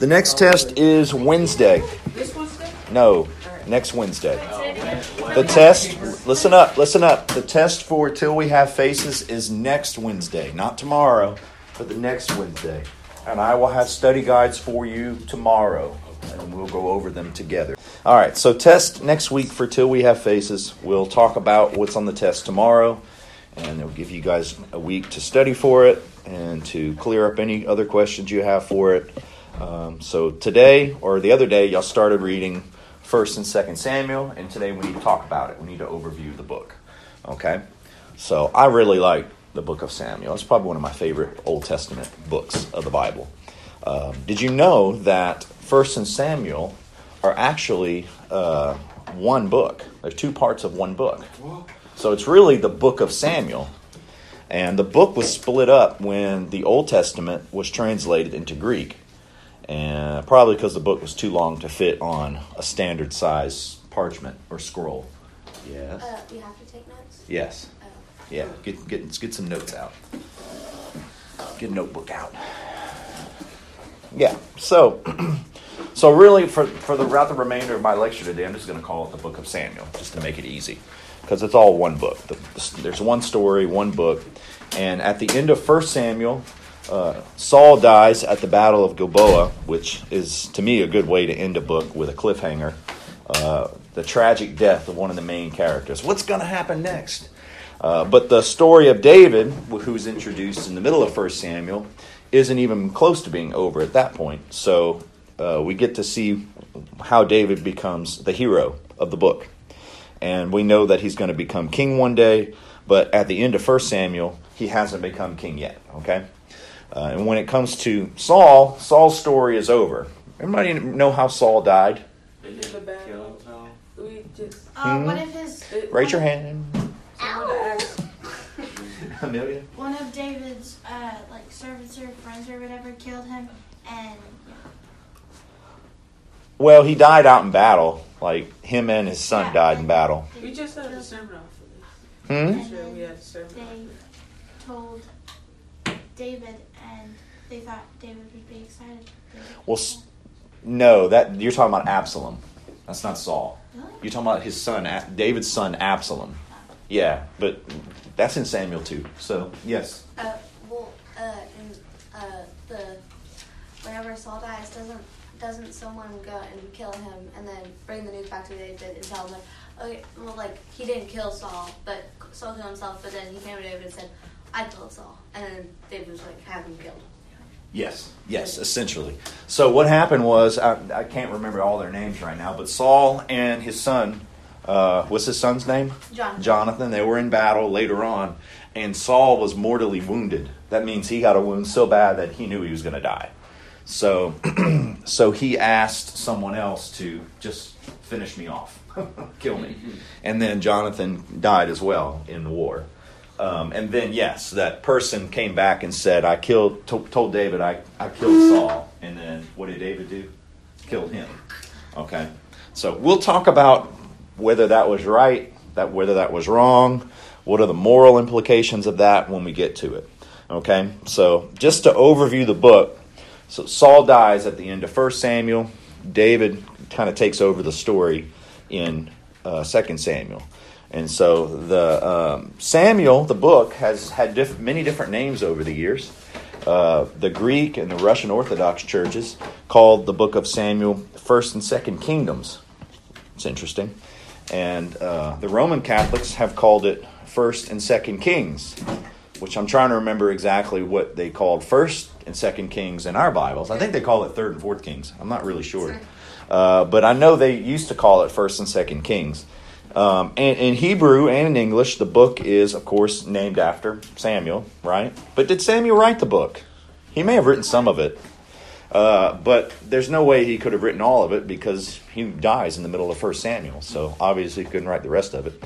The next test is Wednesday. This Wednesday? No, next Wednesday. The test, listen up. The test for Till We Have Faces is next Wednesday. Not tomorrow, but the next Wednesday. And I will have study guides for you tomorrow, and we'll go over them together. All right, so test next week for Till We Have Faces. We'll talk about what's on the test tomorrow, and it'll give you guys a week to study for it and to clear up any other questions you have for it. So today, or the other day, y'all started reading 1st and 2nd Samuel, and today we need to talk about it. We need to overview the book, okay? So I really like the book of Samuel. It's probably one of my favorite Old Testament books of the Bible. Did you know that 1st and Samuel are actually one book? They're two parts of one book. So it's really the book of Samuel. And the book was split up when the Old Testament was translated into Greek. And probably because the book was too long to fit on a standard size parchment or scroll. Yes. Do you have to take notes? Yes. Oh. Yeah. Get some notes out. Get a notebook out. Yeah. So really, throughout the remainder of my lecture today, I'm just going to call it the Book of Samuel, just to make it easy, because it's all one book. There's one story, one book, and at the end of 1 Samuel. Saul dies at the Battle of Gilboa, which is, to me, a good way to end a book with a cliffhanger. The tragic death of one of the main characters. What's going to happen next? But the story of David, who's introduced in the middle of 1 Samuel, isn't even close to being over at that point. So we get to see how David becomes the hero of the book. And we know that he's going to become king one day, but at the end of 1 Samuel, he hasn't become king yet, okay? And when it comes to Saul, Saul's story is over. Everybody know how Saul died? One of his... Raise your hand. Amelia? One of David's servants or friends or whatever killed him, and... Well, he died out in battle. Like, him and his son died in battle. We just had a sermon off of this. And Sure, we had a sermon. they told David, and they thought David would be excited. Well, no, that you're talking about Absalom. That's not Saul. Really? You're talking about his son, David's son, Absalom. Yeah, but that's in Samuel too. So, yes. Whenever Saul dies, doesn't someone go and kill him and then bring the news back to David and tell him, he didn't kill Saul, but Saul killed himself, but then he came to David and said, I killed Saul. And then David was have him killed. Yes, essentially. So what happened was, I can't remember all their names right now, but Saul and his son, what's his son's name? Jonathan. They were in battle later on, and Saul was mortally wounded. That means he got a wound so bad that he knew he was going to die. So, so he asked someone else to just finish me off, kill me. And then Jonathan died as well in the war. And then, yes, that person came back and said, told David, I killed Saul. And then what did David do? Killed him. Okay. So we'll talk about whether that was right, whether that was wrong, what are the moral implications of that when we get to it. Okay. So just to overview the book, so Saul dies at the end of 1 Samuel. David kind of takes over the story in 2 Samuel. And so the Samuel, the book, has had many different names over the years. The Greek and the Russian Orthodox churches called the book of Samuel 1st and 2nd Kingdoms. It's interesting. And the Roman Catholics have called it 1st and 2nd Kings, which I'm trying to remember exactly what they called 1st and 2nd Kings in our Bibles. I think they call it 3rd and 4th Kings. I'm not really sure. But I know they used to call it 1st and 2nd Kings. And in Hebrew and in English, the book is, of course, named after Samuel, right? But did Samuel write the book? He may have written some of it. But there's no way he could have written all of it because he dies in the middle of 1 Samuel. So obviously he couldn't write the rest of it.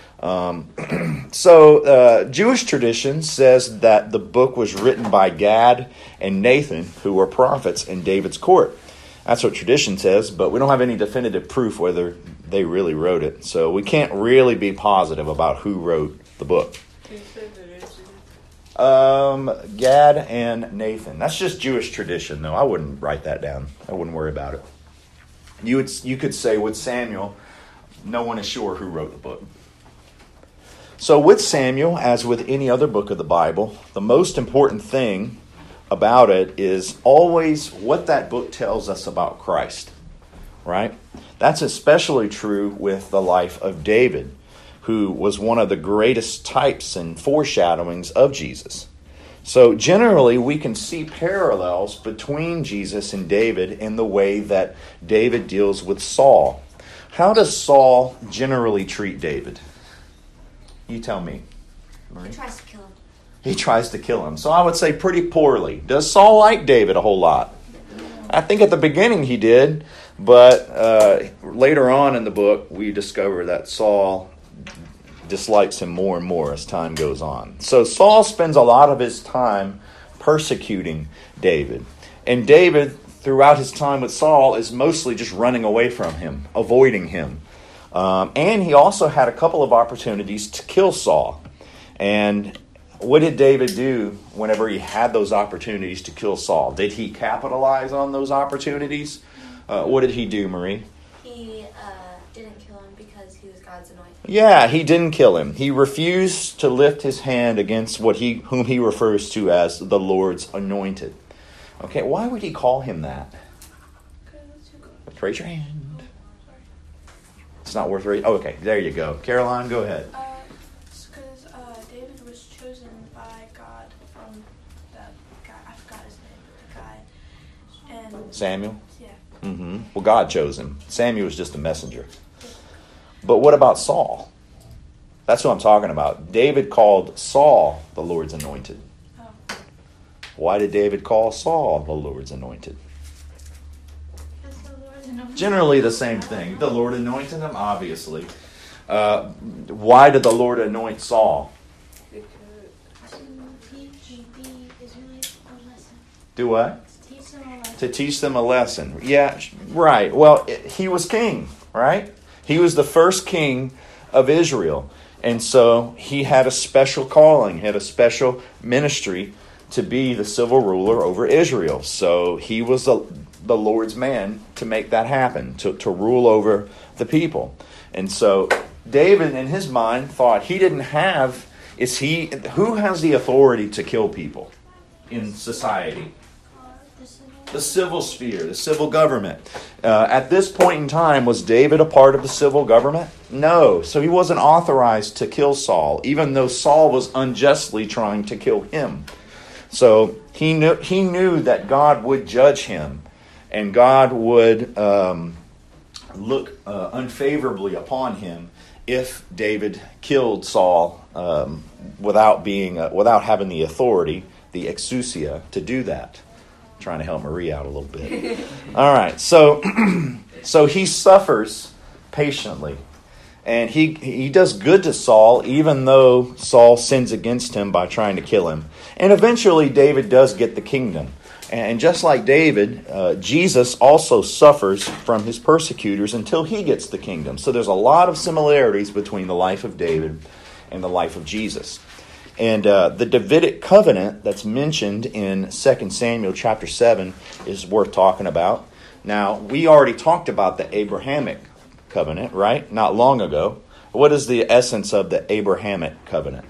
So Jewish tradition says that the book was written by Gad and Nathan, who were prophets in David's court. That's what tradition says, but we don't have any definitive proof whether they really wrote it. So we can't really be positive about who wrote the book. Can you say the Gad and Nathan. That's just Jewish tradition, though. I wouldn't write that down. I wouldn't worry about it. You could say with Samuel, no one is sure who wrote the book. So with Samuel, as with any other book of the Bible, the most important thing about it is always what that book tells us about Christ, right? That's especially true with the life of David, who was one of the greatest types and foreshadowings of Jesus. So generally, we can see parallels between Jesus and David in the way that David deals with Saul. How does Saul generally treat David? You tell me. Marie? He tries to kill him. He tries to kill him. So I would say pretty poorly. Does Saul like David a whole lot? I think at the beginning he did, but later on in the book, we discover that Saul dislikes him more and more as time goes on. So Saul spends a lot of his time persecuting David. And David, throughout his time with Saul, is mostly just running away from him, avoiding him. And he also had a couple of opportunities to kill Saul. And what did David do whenever he had those opportunities to kill Saul? Did he capitalize on those opportunities? What did he do, Marie? He didn't kill him because he was God's anointed. Yeah, he didn't kill him. He refused to lift his hand against whom he refers to as the Lord's anointed. Okay, why would he call him that? Raise your hand. It's not worth raising. Oh, okay, there you go. Caroline, go ahead. It's because David was chosen by God from that guy. I forgot his name, but the guy. And Samuel? Yeah. Mm-hmm. Well, God chose him. Samuel was just a messenger. But what about Saul? That's what I'm talking about. David called Saul the Lord's anointed. Oh. Why did David call Saul the Lord's anointed? Generally the same thing. The Lord anointed him, obviously. Why did the Lord anoint Saul? Because Do what? To teach them a lesson. To teach them a lesson. Yeah, right. Well, he was king, right? He was the first king of Israel. And so he had a special calling, had a special ministry to be the civil ruler over Israel. So he was the Lord's man to make that happen, to rule over the people. And so David, in his mind, thought he didn't have, who has the authority to kill people in society? The civil sphere, the civil government. At this point in time, was David a part of the civil government? No. So he wasn't authorized to kill Saul, even though Saul was unjustly trying to kill him. So he knew that God would judge him, and God would look unfavorably upon him if David killed Saul without having the authority, the exousia, to do that. Trying to help Marie out a little bit. All right, so he suffers patiently, and he does good to Saul, even though Saul sins against him by trying to kill him. And eventually, David does get the kingdom. And just like David, Jesus also suffers from his persecutors until he gets the kingdom. So there's a lot of similarities between the life of David and the life of Jesus. And the Davidic covenant that's mentioned in 2 Samuel chapter 7 is worth talking about. Now, we already talked about the Abrahamic covenant, right? Not long ago. What is the essence of the Abrahamic covenant?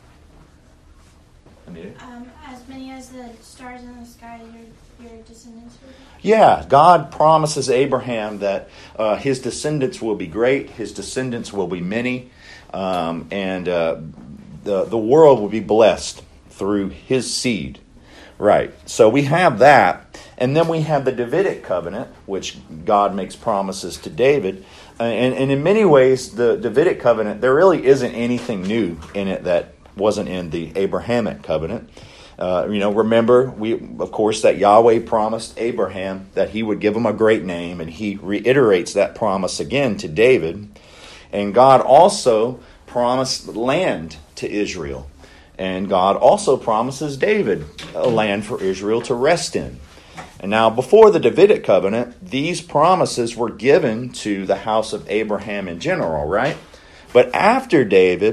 As many as the stars in the sky, your descendants will be. Yeah, God promises Abraham that his descendants will be great, his descendants will be many, and the world will be blessed through his seed. Right. So we have that. And then we have the Davidic covenant, which God makes promises to David. And in many ways, the Davidic covenant, there really isn't anything new in it that wasn't in the Abrahamic covenant. Remember, of course, that Yahweh promised Abraham that he would give him a great name. And he reiterates that promise again to David. And God also promised land to Israel. And God also promises David a land for Israel to rest in. And now, before the Davidic covenant, these promises were given to the house of Abraham in general, right? But after David,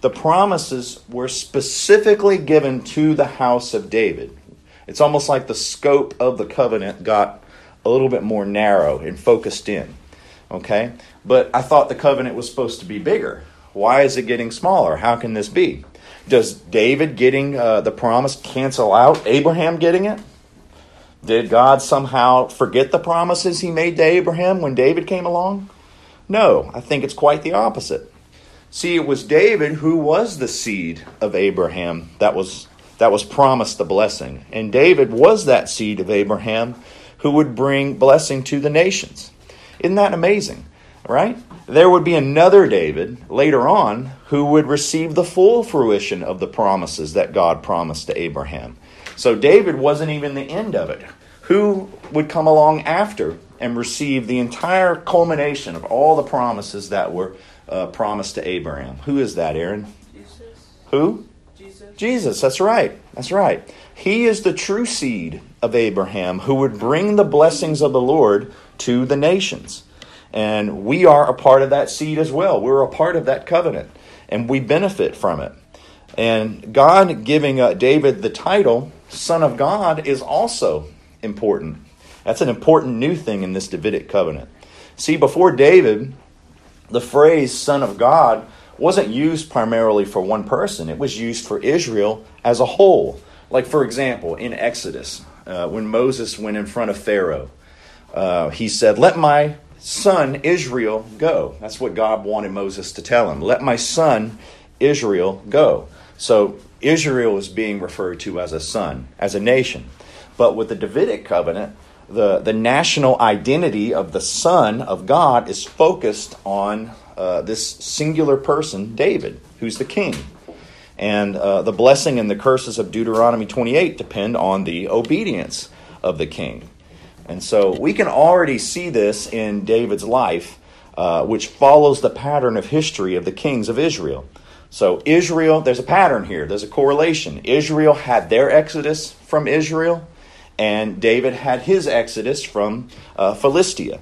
the promises were specifically given to the house of David. It's almost like the scope of the covenant got a little bit more narrow and focused in. Okay? But I thought the covenant was supposed to be bigger. Why is it getting smaller? How can this be? Does David getting the promise cancel out Abraham getting it? Did God somehow forget the promises he made to Abraham when David came along? No, I think it's quite the opposite. See, it was David who was the seed of Abraham that was promised the blessing. And David was that seed of Abraham who would bring blessing to the nations. Isn't that amazing? Right? There would be another David later on who would receive the full fruition of the promises that God promised to Abraham. So David wasn't even the end of it. Who would come along after and receive the entire culmination of all the promises that were promised to Abraham? Who is that, Aaron? Jesus. Who? Jesus. Jesus, that's right. That's right. He is the true seed of Abraham who would bring the blessings of the Lord to the nations. And we are a part of that seed as well. We're a part of that covenant, and we benefit from it. And God giving David the title, Son of God, is also important. That's an important new thing in this Davidic covenant. See, before David, the phrase Son of God wasn't used primarily for one person. It was used for Israel as a whole. Like, for example, in Exodus, when Moses went in front of Pharaoh, he said, "Let my son Israel go." That's what God wanted Moses to tell him. Let my son Israel go. So Israel is being referred to as a son, as a nation. But with the Davidic covenant, the national identity of the Son of God is focused on this singular person, David, who's the king. And the blessing and the curses of Deuteronomy 28 depend on the obedience of the king. And so we can already see this in David's life, which follows the pattern of history of the kings of Israel. So Israel, there's a pattern here. There's a correlation. Israel had their exodus from Israel, and David had his exodus from Philistia.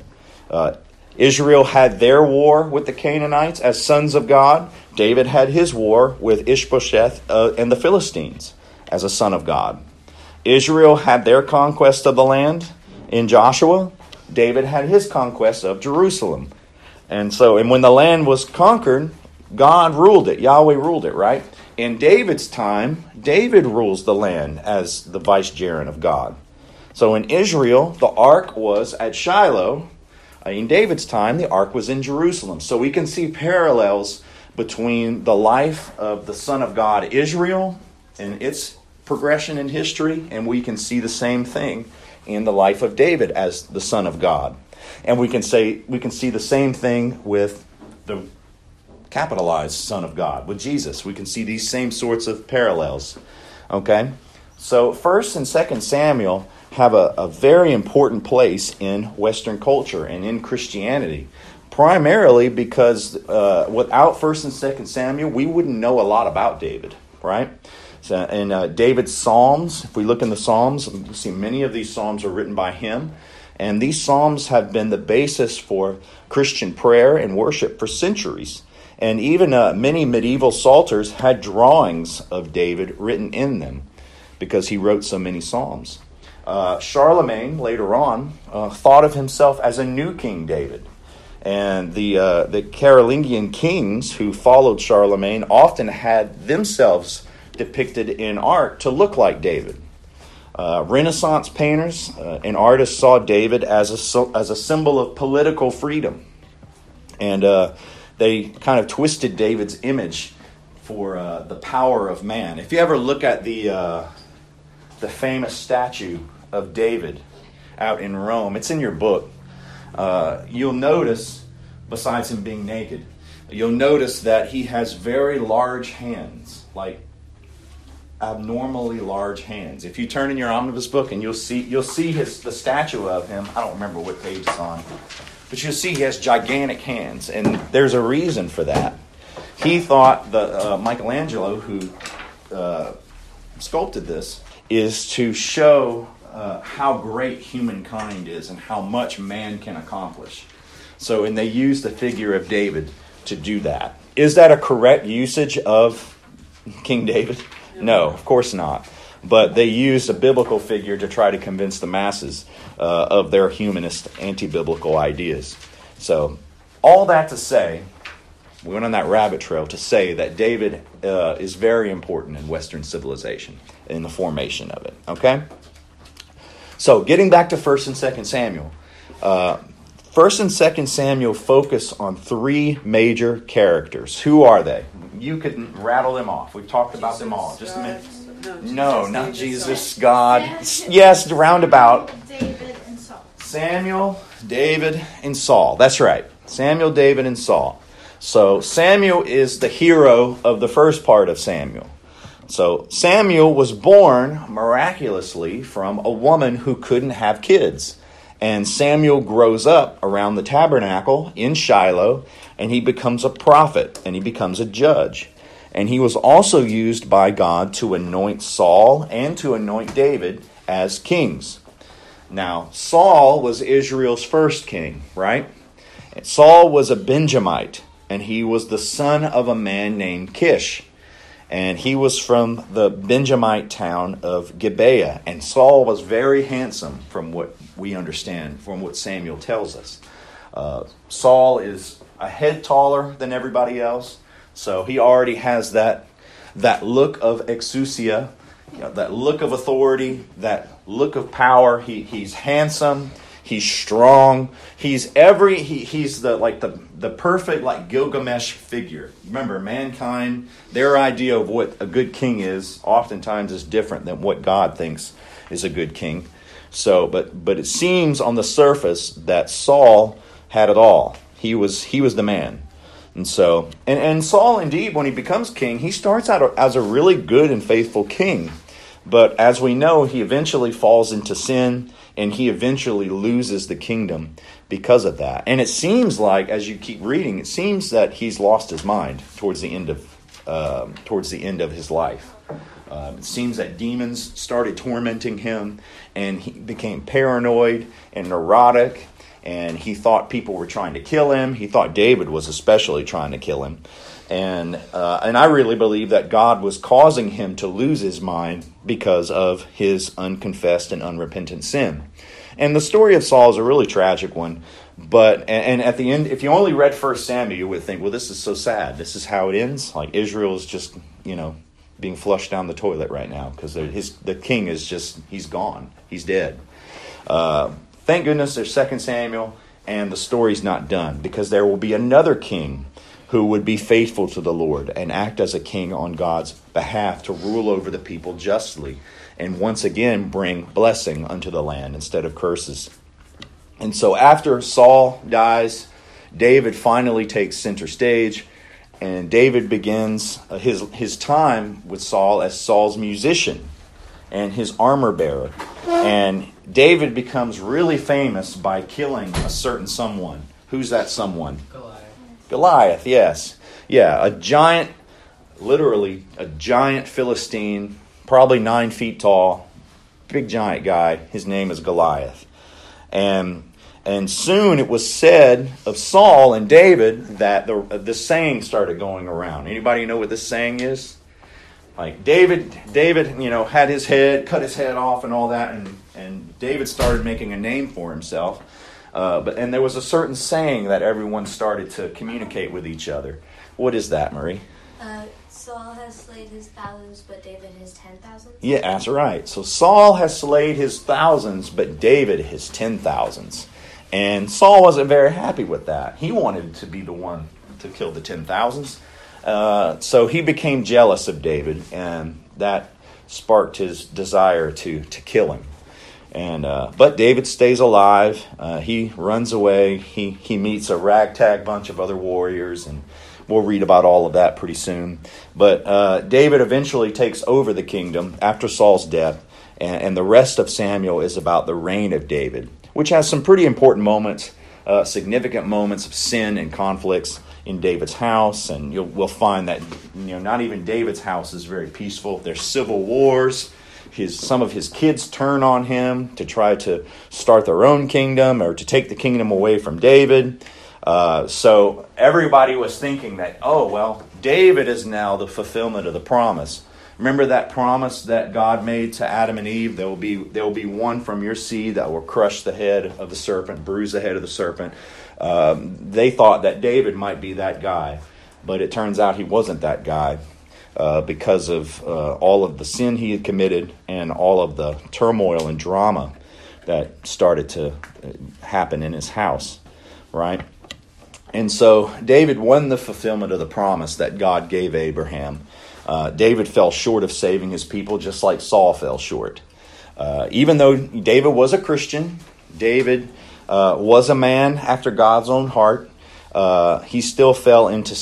Israel had their war with the Canaanites as sons of God. David had his war with Ishbosheth and the Philistines as a son of God. Israel had their conquest of the land in Joshua. David had his conquest of Jerusalem. And when the land was conquered, God ruled it. Yahweh ruled it, right? In David's time, David rules the land as the vicegerent of God. So in Israel, the ark was at Shiloh. In David's time, the ark was in Jerusalem. So we can see parallels between the life of the Son of God, Israel, and its progression in history, and we can see the same thing in the life of David as the Son of God. And we can see the same thing with the capitalized Son of God, with Jesus. We can see these same sorts of parallels. Okay? So 1 and 2 Samuel have a very important place in Western culture and in Christianity, primarily because without 1 and 2 Samuel, we wouldn't know a lot about David, right? So in David's Psalms, if we look in the Psalms, we see many of these Psalms are written by him. And these Psalms have been the basis for Christian prayer and worship for centuries. And even many medieval psalters had drawings of David written in them because he wrote so many Psalms. Charlemagne, later on, thought of himself as a new King David. And the Carolingian kings who followed Charlemagne often had themselves depicted in art to look like David. Renaissance painters and artists saw David as a symbol of political freedom. And they kind of twisted David's image for the power of man. If you ever look at the famous statue of David out in Rome, it's in your book, you'll notice, besides him being naked, you'll notice that he has very large hands, like abnormally large hands. If you turn in your omnibus book, and you'll see the statue of him. I don't remember what page it's on, but you'll see he has gigantic hands, and there's a reason for that. He thought that Michelangelo, who sculpted this, is to show how great humankind is and how much man can accomplish. So, and they used the figure of David to do that. Is that a correct usage of King David? No, of course not. But they used a biblical figure to try to convince the masses of their humanist, anti-biblical ideas. So all that to say, we went on that rabbit trail to say that David is very important in Western civilization, in the formation of it. Okay? So getting back to 1 and 2 Samuel. 1 and 2 Samuel focus on three major characters. Who are they? You could rattle them off. We've talked about them all. Just a minute. No, not Jesus, God. Yes, roundabout. David and Saul. Samuel, David, and Saul. That's right. Samuel, David, and Saul. So Samuel is the hero of the first part of Samuel. So Samuel was born miraculously from a woman who couldn't have kids. And Samuel grows up around the tabernacle in Shiloh, and he becomes a prophet, and he becomes a judge. And he was also used by God to anoint Saul and to anoint David as kings. Now, Saul was Israel's first king, right? And Saul was a Benjamite, and he was the son of a man named Kish. And he was from the Benjamite town of Gibeah. And Saul was very handsome, from what we understand, from what Samuel tells us. Saul is a head taller than everybody else. So he already has that look of exousia, that look of authority, that look of power. He's handsome. He's strong. He's the perfect like Gilgamesh figure. Remember, mankind, their idea of what a good king is oftentimes is different than what God thinks is a good king. So, but it seems on the surface that Saul had it all. He was the man. And so, and Saul, indeed, when he becomes king, he starts out as a really good and faithful king. But as we know, he eventually falls into sin, and he eventually loses the kingdom because of that. And it seems like, as you keep reading, it seems that he's lost his mind towards the end of his life. It seems that demons started tormenting him, and he became paranoid and neurotic. And he thought people were trying to kill him. He thought David was especially trying to kill him. And I really believe that God was causing him to lose his mind because of his unconfessed and unrepentant sin. And the story of Saul is a really tragic one. But and at the end, if you only read 1 Samuel, you would think, well, this is so sad. This is how it ends. Like Israel is just, being flushed down the toilet right now because the king is just, he's gone. He's dead. Thank goodness there's 2 Samuel, and the story's not done, because there will be another king who would be faithful to the Lord and act as a king on God's behalf to rule over the people justly and once again bring blessing unto the land instead of curses. And so after Saul dies, David finally takes center stage, and David begins his time with Saul as Saul's musician and his armor bearer. And David becomes really famous by killing a certain someone. Who's that someone? Goliath, yes. Yeah, a giant, literally a giant Philistine, probably 9 feet tall, big giant guy. His name is Goliath. And soon it was said of Saul and David that the saying started going around. Anybody know what this saying is? Like David, had his head, cut his head off and all that, and David started making a name for himself. And there was a certain saying that everyone started to communicate with each other. What is that, Marie? Saul has slayed his thousands, but David his 10,000s? Yeah, that's right. So Saul has slayed his thousands, but David his 10,000s. And Saul wasn't very happy with that. He wanted to be the one to kill the 10,000s. So he became jealous of David, and that sparked his desire to kill him. But David stays alive. He runs away. He meets a ragtag bunch of other warriors, and we'll read about all of that pretty soon. But David eventually takes over the kingdom after Saul's death, and the rest of Samuel is about the reign of David, which has some pretty important moments, significant moments of sin and conflicts in David's house. And we'll find that not even David's house is very peaceful. There's civil wars. Some of his kids turn on him to try to start their own kingdom or to take the kingdom away from David. So everybody was thinking that, oh, well, David is now the fulfillment of the promise. Remember that promise that God made to Adam and Eve? There will be one from your seed that will crush the head of the serpent, bruise the head of the serpent. They thought that David might be that guy, but it turns out he wasn't that guy because of all of the sin he had committed and all of the turmoil and drama that started to happen in his house, right? And so David won the fulfillment of the promise that God gave Abraham. David fell short of saving his people just like Saul fell short. Even though David was a Christian, David was a man after God's own heart, he still fell into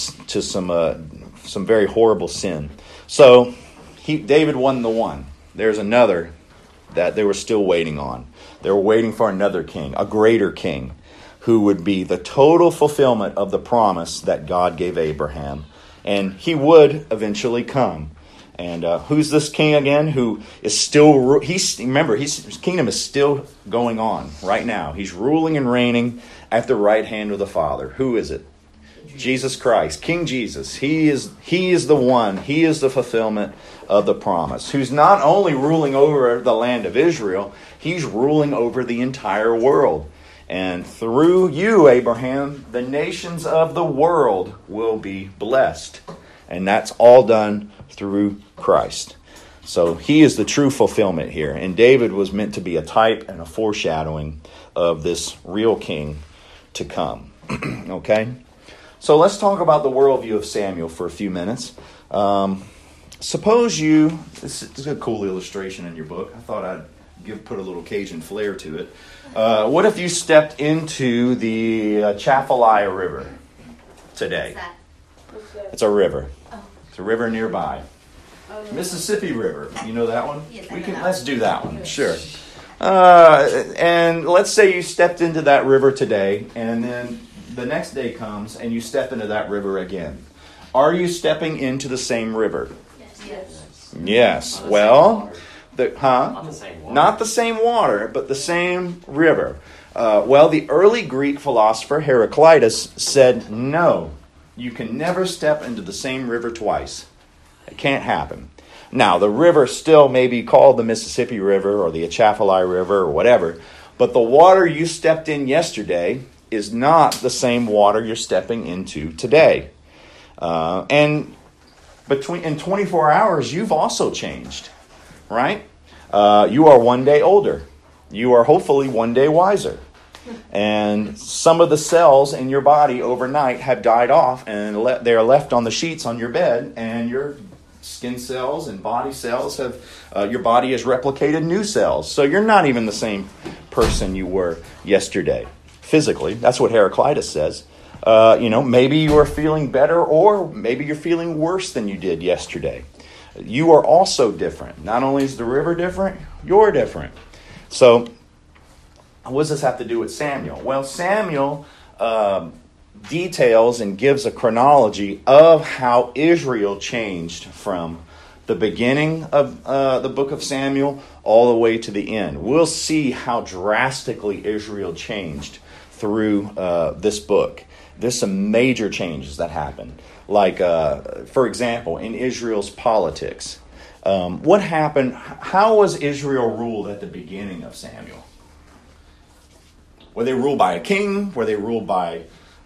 some very horrible sin. So David won the one. There's another that they were still waiting on. They were waiting for another king, a greater king, who would be the total fulfillment of the promise that God gave Abraham. And he would eventually come. And who's this king again? Who is still... Remember, his kingdom is still going on right now. He's ruling and reigning at the right hand of the Father. Who is it? Jesus Christ, King Jesus. He is the one. He is the fulfillment of the promise. Who's not only ruling over the land of Israel, he's ruling over the entire world. And through you, Abraham, the nations of the world will be blessed. And that's all done through Christ. So he is the true fulfillment here. And David was meant to be a type and a foreshadowing of this real king to come. Okay? So let's talk about the worldview of Samuel for a few minutes. Suppose this is a cool illustration in your book. I thought I'd put a little Cajun flair to it. What if you stepped into the Chafalaya River today? What's that? It's a river. Oh. It's a river nearby. Mississippi River. You know that one? Yes, Let's do that one. Sure. And let's say you stepped into that river today, and then the next day comes and you step into that river again. Are you stepping into the same river? Yes. Yes. Well, Not the same water. Not the same water, but the same river. Well, the early Greek philosopher Heraclitus said, no, you can never step into the same river twice. It can't happen. Now, the river still may be called the Mississippi River or the Atchafalaya River or whatever, but the water you stepped in yesterday is not the same water you're stepping into today. And in 24 hours, you've also changed, right? You are one day older. You are hopefully one day wiser. And some of the cells in your body overnight have died off and they are left on the sheets on your bed, and your skin cells and body cells your body has replicated new cells. So you're not even the same person you were yesterday. Physically, that's what Heraclitus says. Maybe you are feeling better, or maybe you're feeling worse than you did yesterday. You are also different. Not only is the river different, you're different. So, what does this have to do with Samuel? Well, Samuel details and gives a chronology of how Israel changed from the beginning of the book of Samuel all the way to the end. We'll see how drastically Israel changed through this book. There's some major changes that happen. Like, for example, in Israel's politics. What happened? How was Israel ruled at the beginning of Samuel? Were they ruled by a king? Were they ruled by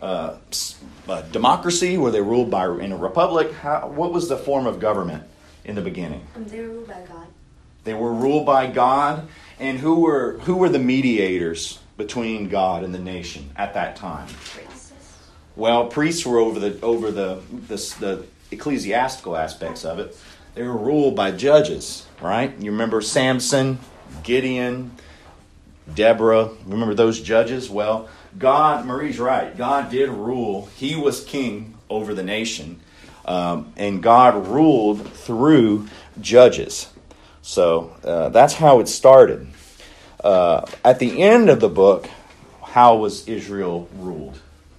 democracy? Were they ruled in a republic? What was the form of government in the beginning? They were ruled by God. They were ruled by God. And who were the mediators between God and the nation at that time? Priests. Well, priests were over the ecclesiastical aspects of it. They were ruled by judges, right? You remember Samson, Gideon, Deborah. Remember those judges? Well, Marie's right. God did rule. He was king over the nation. And God ruled through judges. So that's how it started. At the end of the book, how was Israel ruled?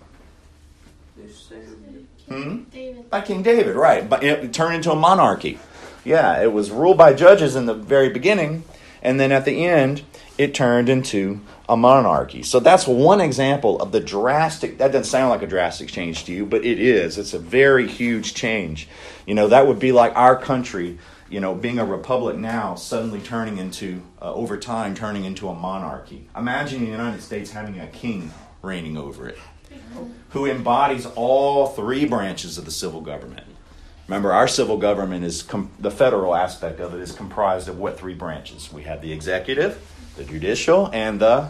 David. By King David, right. But it turned into a monarchy. Yeah, it was ruled by judges in the very beginning, and then at the end, it turned into a monarchy. So that's one example of the drastic, that doesn't sound like a drastic change to you, but it is. It's a very huge change. That would be like our country, being a republic now, suddenly turning into, over time, turning into a monarchy. Imagine the United States having a king reigning over it, who embodies all three branches of the civil government. Remember, our civil government is, the federal aspect of it is comprised of what three branches? We have the executive, the judicial, and the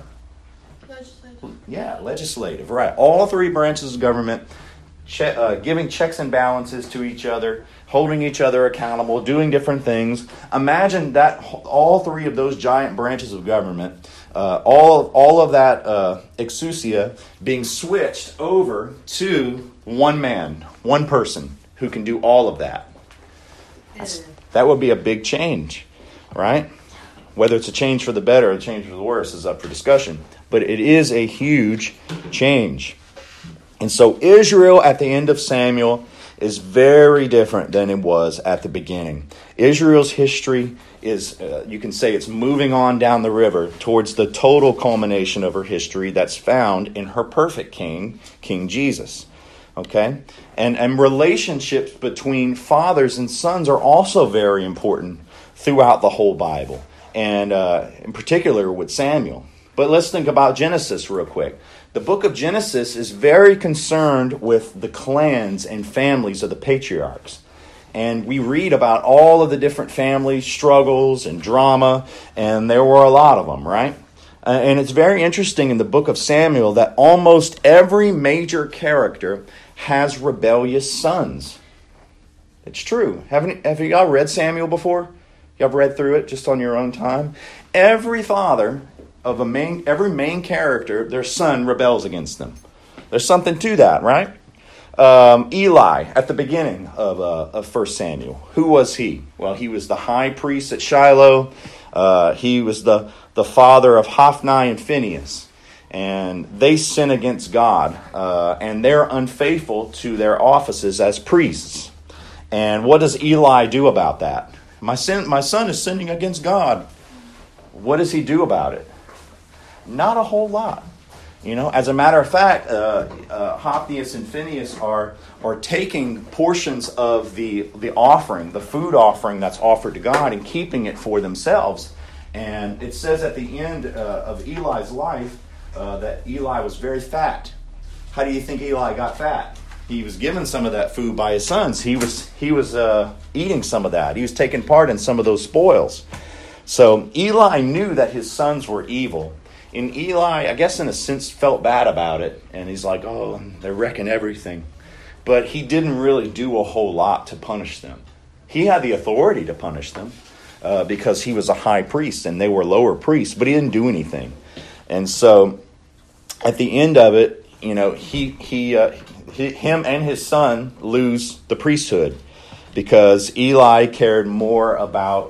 legislative, right. All three branches of government giving checks and balances to each other, holding each other accountable, doing different things. Imagine that all three of those giant branches of government, all of that exousia being switched over to one man, one person who can do all of that. That would be a big change, right? Whether it's a change for the better or a change for the worse is up for discussion. But it is a huge change. And so Israel at the end of Samuel is very different than it was at the beginning. Israel's history is, you can say it's moving on down the river towards the total culmination of her history that's found in her perfect king, King Jesus. Okay? And relationships between fathers and sons are also very important throughout the whole Bible. And in particular with Samuel. But let's think about Genesis real quick. The book of Genesis is very concerned with the clans and families of the patriarchs. And we read about all of the different family struggles and drama, and there were a lot of them, right? And it's very interesting in the book of Samuel that almost every major character has rebellious sons. It's true. Have you all read Samuel before? Y'all read through it just on your own time? Every father of every main character, their son rebels against them. There's something to that, right? Eli, at the beginning of 1 Samuel, who was he? Well, he was the high priest at Shiloh. He was the father of Hophni and Phinehas. And they sin against God, and they're unfaithful to their offices as priests. And what does Eli do about that? My son is sinning against God. What does he do about it? Not a whole lot. As a matter of fact, Hophni and Phinehas are taking portions of the offering, the food offering that's offered to God, and keeping it for themselves. And it says at the end of Eli's life that Eli was very fat. How do you think Eli got fat? He was given some of that food by his sons. He was eating some of that. He was taking part in some of those spoils. So Eli knew that his sons were evil. And Eli, I guess in a sense, felt bad about it. And he's like, oh, they're wrecking everything. But he didn't really do a whole lot to punish them. He had the authority to punish them because he was a high priest and they were lower priests. But he didn't do anything. And so at the end of it, him and his son lose the priesthood because Eli cared more about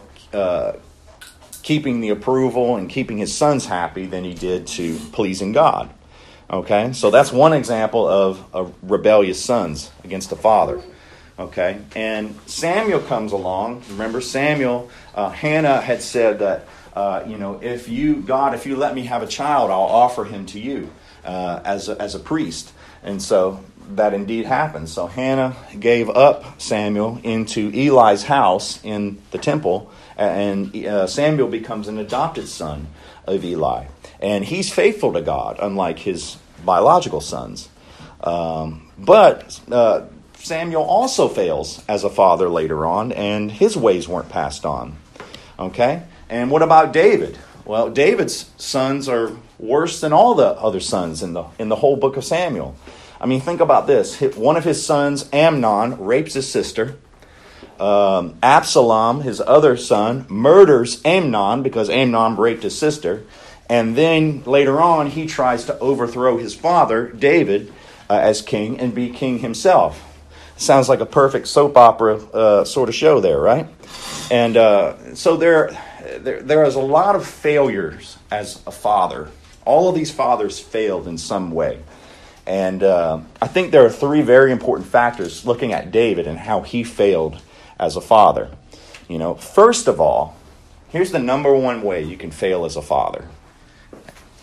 keeping the approval and keeping his sons happy than he did to pleasing God. Okay, so that's one example of rebellious sons against the father. Okay, and Samuel comes along. Remember Samuel, Hannah had said that, if you let me have a child, I'll offer him to you as a priest. And so that indeed happened. So Hannah gave up Samuel into Eli's house in the temple, and Samuel becomes an adopted son of Eli. And he's faithful to God, unlike his biological sons. But Samuel also fails as a father later on, and his ways weren't passed on. Okay? And what about David? Well, David's sons are worse than all the other sons in the whole book of Samuel. I mean, think about this. One of his sons, Amnon, rapes his sister. Absalom, his other son, murders Amnon because Amnon raped his sister. And then later on, he tries to overthrow his father, David, as king and be king himself. Sounds like a perfect soap opera sort of show there, right? And so there is a lot of failures as a father. All of these fathers failed in some way. And I think there are three very important factors looking at David and how he failed as a father. First of all, here's the number one way you can fail as a father.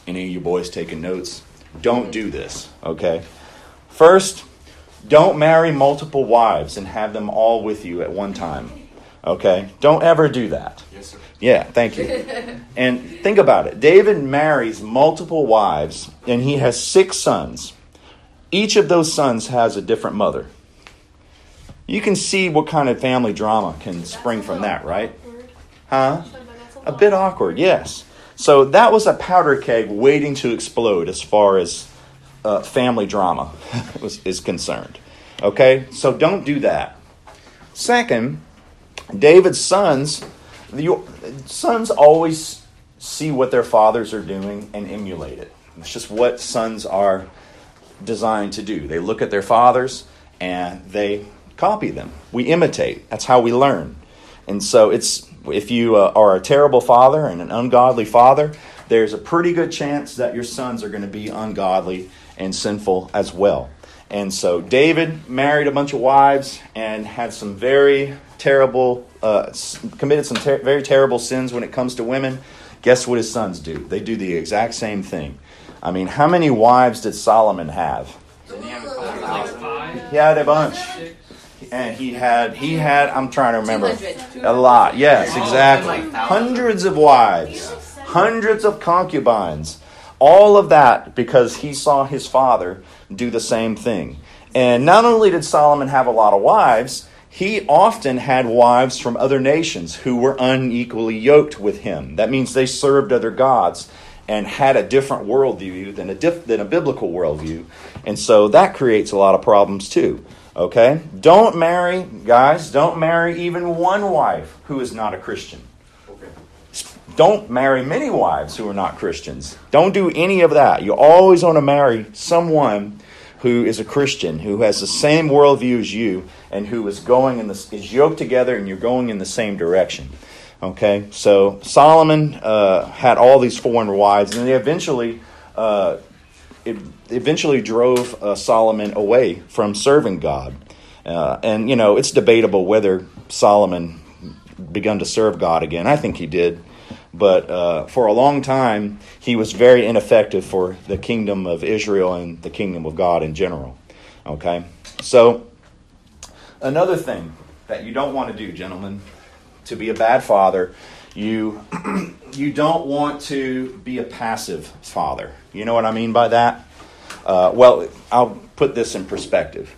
Any of you boys taking notes? Don't do this, okay? First, don't marry multiple wives and have them all with you at one time, okay? Don't ever do that. Yes, sir. Yeah, thank you. And think about it. David marries multiple wives, and he has 6 sons. Each of those sons has a different mother. You can see what kind of family drama can spring from that, right? Huh? A bit awkward, yes. So that was a powder keg waiting to explode as far as family drama is concerned. Okay? So don't do that. Second, David's sons always see what their fathers are doing and emulate it. It's just what sons are designed to do. They look at their fathers and they copy them. We imitate. That's how we learn. And so if you are a terrible father and an ungodly father, there's a pretty good chance that your sons are going to be ungodly and sinful as well. And so David married a bunch of wives and had some very terrible, committed some very terrible sins when it comes to women. Guess what his sons do? They do the exact same thing. I mean, how many wives did Solomon have? He had a bunch. And he had, I'm trying to remember, 200. A lot. Yes, exactly. Hundreds of wives, hundreds of concubines. All of that because he saw his father do the same thing. And not only did Solomon have a lot of wives, he often had wives from other nations who were unequally yoked with him. That means they served other gods and had a different worldview than a biblical worldview. And so that creates a lot of problems too. Okay? Don't marry even one wife who is not a Christian. Okay. Don't marry many wives who are not Christians. Don't do any of that. You always want to marry someone who is a Christian, who has the same worldview as you, and who is yoked together, and you're going in the same direction. Okay? So Solomon had all these foreign wives, and they eventually drove Solomon away from serving God. And, it's debatable whether Solomon begun to serve God again. I think he did. But for a long time, he was very ineffective for the kingdom of Israel and the kingdom of God in general. Okay? So, another thing that you don't want to do, gentlemen, to be a bad father, you don't want to be a passive father. You know what I mean by that? Well, I'll put this in perspective.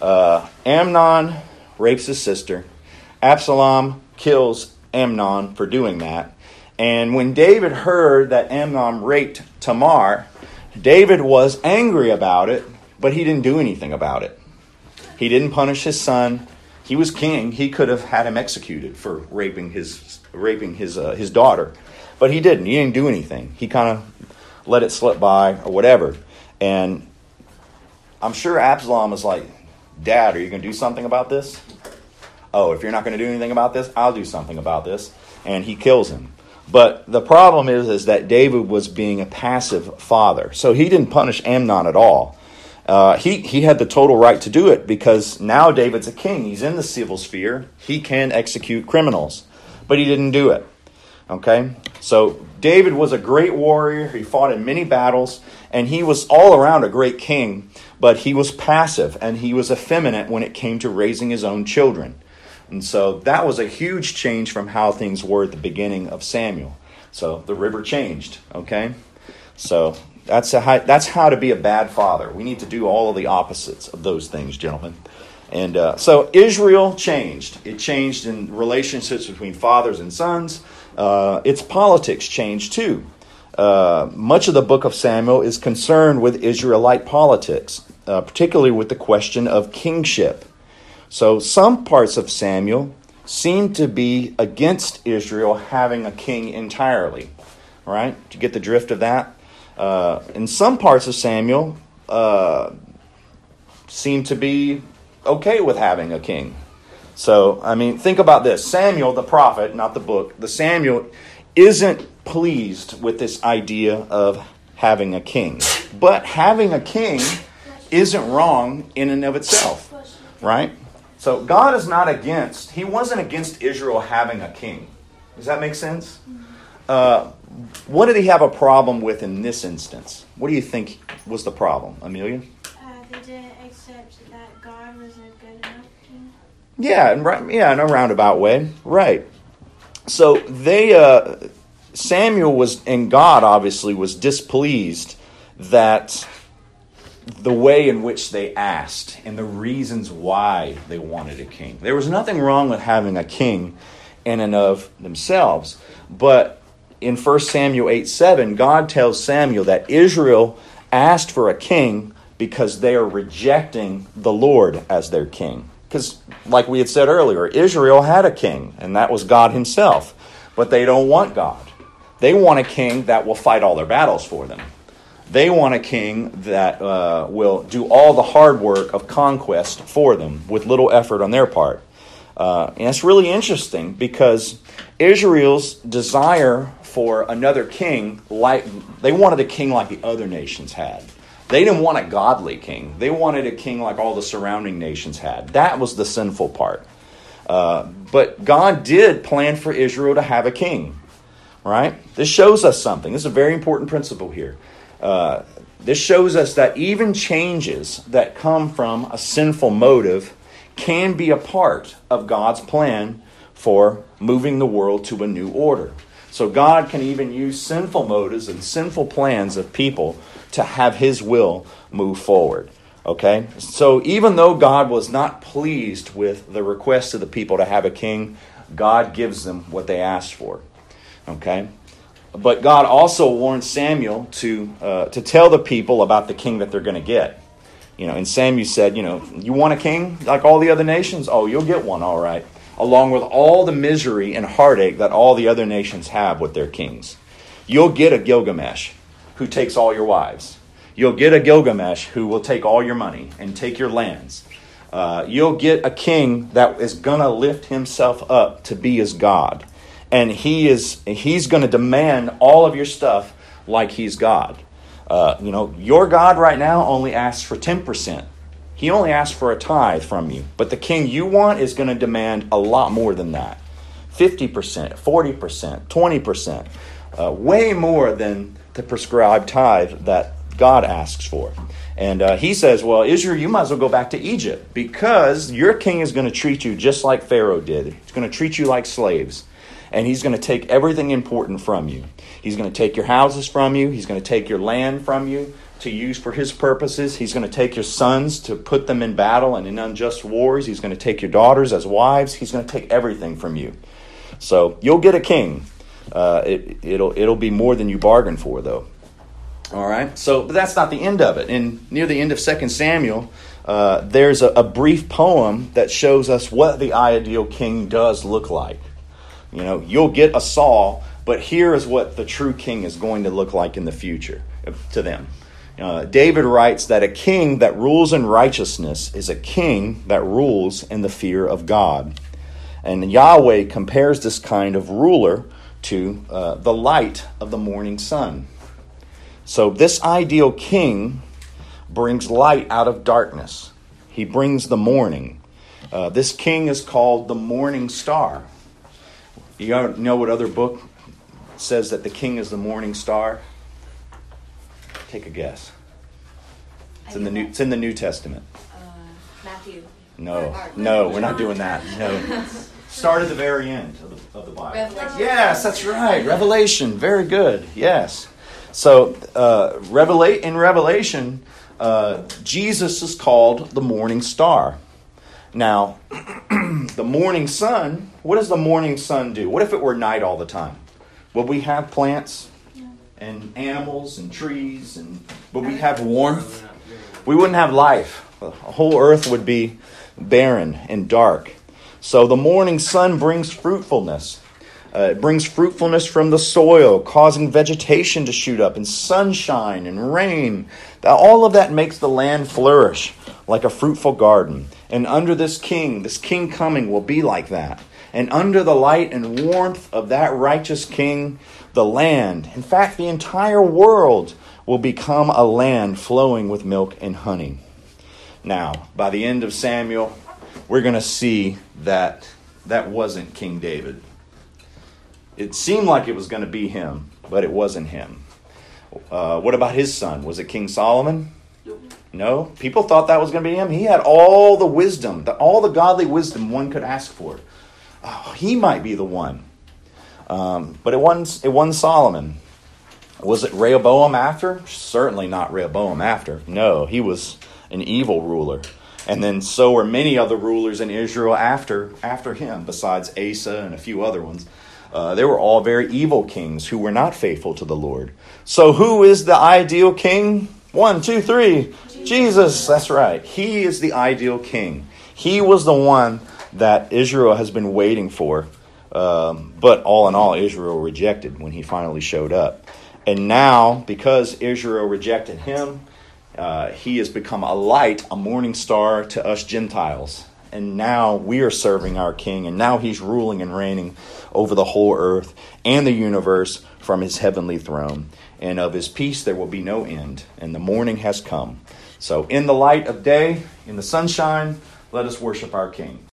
Amnon rapes his sister. Absalom kills Amnon for doing that. And when David heard that Amnon raped Tamar, David was angry about it, but he didn't do anything about it. He didn't punish his son. He was king. He could have had him executed for raping his daughter, but he didn't. He didn't do anything. He kind of let it slip by or whatever. And I'm sure Absalom was like, "Dad, are you going to do something about this?" "Oh, if you're not going to do anything about this, I'll do something about this." And he kills him. But the problem is that David was being a passive father. So he didn't punish Amnon at all. He had the total right to do it because now David's a king. He's in the civil sphere. He can execute criminals. But he didn't do it. Okay? So David was a great warrior. He fought in many battles. And he was all around a great king. But he was passive and he was effeminate when it came to raising his own children. And so that was a huge change from how things were at the beginning of Samuel. So the river changed, okay? So that's how to be a bad father. We need to do all of the opposites of those things, gentlemen. And so Israel changed. It changed in relationships between fathers and sons. Its politics changed too. Much of the book of Samuel is concerned with Israelite politics, particularly with the question of kingship. So some parts of Samuel seem to be against Israel having a king entirely. Right? Do you get the drift of that? And some parts of Samuel seem to be okay with having a king. So, think about this. Samuel, the prophet, not the book, the Samuel isn't pleased with this idea of having a king. But having a king isn't wrong in and of itself. Right? So God is not against, he wasn't against Israel having a king. Does that make sense? what did he have a problem with in this instance? What do you think was the problem, Amelia? They didn't accept that God was a good enough king. Yeah, in a roundabout way, right. So Samuel and God obviously was displeased that the way in which they asked and the reasons why they wanted a king. There was nothing wrong with having a king in and of themselves, but in 1 Samuel 8:7, God tells Samuel that Israel asked for a king because they are rejecting the Lord as their king. Because, like we had said earlier, Israel had a king, and that was God himself. But they don't want God. They want a king that will fight all their battles for them. They want a king that will do all the hard work of conquest for them with little effort on their part. And it's really interesting because Israel's desire for another king, they wanted a king like the other nations had. They didn't want a godly king. They wanted a king like all the surrounding nations had. That was the sinful part. But God did plan for Israel to have a king, right? This shows us something. This is a very important principle here. This shows us that even changes that come from a sinful motive can be a part of God's plan for moving the world to a new order. So God can even use sinful motives and sinful plans of people to have his will move forward. Okay? So even though God was not pleased with the request of the people to have a king, God gives them what they asked for. Okay? But God also warned Samuel to tell the people about the king that they're going to get. And Samuel said, you want a king like all the other nations? Oh, you'll get one, all right. Along with all the misery and heartache that all the other nations have with their kings. You'll get a Gilgamesh who takes all your wives. You'll get a Gilgamesh who will take all your money and take your lands. You'll get a king that is going to lift himself up to be as God. And he's going to demand all of your stuff like he's God. Your God right now only asks for 10%. He only asks for a tithe from you. But the king you want is going to demand a lot more than that. 50%, 40%, 20%. Way more than the prescribed tithe that God asks for. And he says, well, Israel, you might as well go back to Egypt because your king is going to treat you just like Pharaoh did. He's going to treat you like slaves. And he's going to take everything important from you. He's going to take your houses from you. He's going to take your land from you to use for his purposes. He's going to take your sons to put them in battle and in unjust wars. He's going to take your daughters as wives. He's going to take everything from you. So you'll get a king. It'll be more than you bargained for, though. All right. But that's not the end of it. And near the end of 2 Samuel, there's a brief poem that shows us what the ideal king does look like. You'll get a Saul, but here is what the true king is going to look like in the future to them. David writes that a king that rules in righteousness is a king that rules in the fear of God. And Yahweh compares this kind of ruler to the light of the morning sun. So this ideal king brings light out of darkness. He brings the morning. This king is called the morning star. You know what other book says that the king is the morning star? Take a guess. It's in the New Testament. Matthew. No, we're not doing that. No. Start at the very end of the Bible. Revelation. Yes, that's right. Revelation. Very good. Yes. So, in Revelation, Jesus is called the morning star. Now, the morning sun, what does the morning sun do? What if it were night all the time? Would we have plants and animals and trees? And would we have warmth? We wouldn't have life. The whole earth would be barren and dark. So the morning sun brings fruitfulness. It brings fruitfulness from the soil, causing vegetation to shoot up, and sunshine and rain. All of that makes the land flourish like a fruitful garden. And under this king coming will be like that. And under the light and warmth of that righteous king, the land, in fact, the entire world will become a land flowing with milk and honey. Now, by the end of Samuel, we're going to see that wasn't King David. It seemed like it was going to be him, but it wasn't him. What about his son? Was it King Solomon? No. People thought that was going to be him. He had all the wisdom, all the godly wisdom one could ask for. Oh, he might be the one. But it wasn't Solomon. Was it Rehoboam after? Certainly not Rehoboam after. No, he was an evil ruler. And then so were many other rulers in Israel after him, besides Asa and a few other ones. They were all very evil kings who were not faithful to the Lord. So who is the ideal king? 1, 2, 3. Jesus, that's right. He is the ideal king. He was the one that Israel has been waiting for. But all in all, Israel rejected when he finally showed up. And now, because Israel rejected him, he has become a light, a morning star to us Gentiles. And now we are serving our King. And now he's ruling and reigning over the whole earth and the universe from his heavenly throne. And of his peace there will be no end. And the morning has come. So in the light of day, in the sunshine, let us worship our King.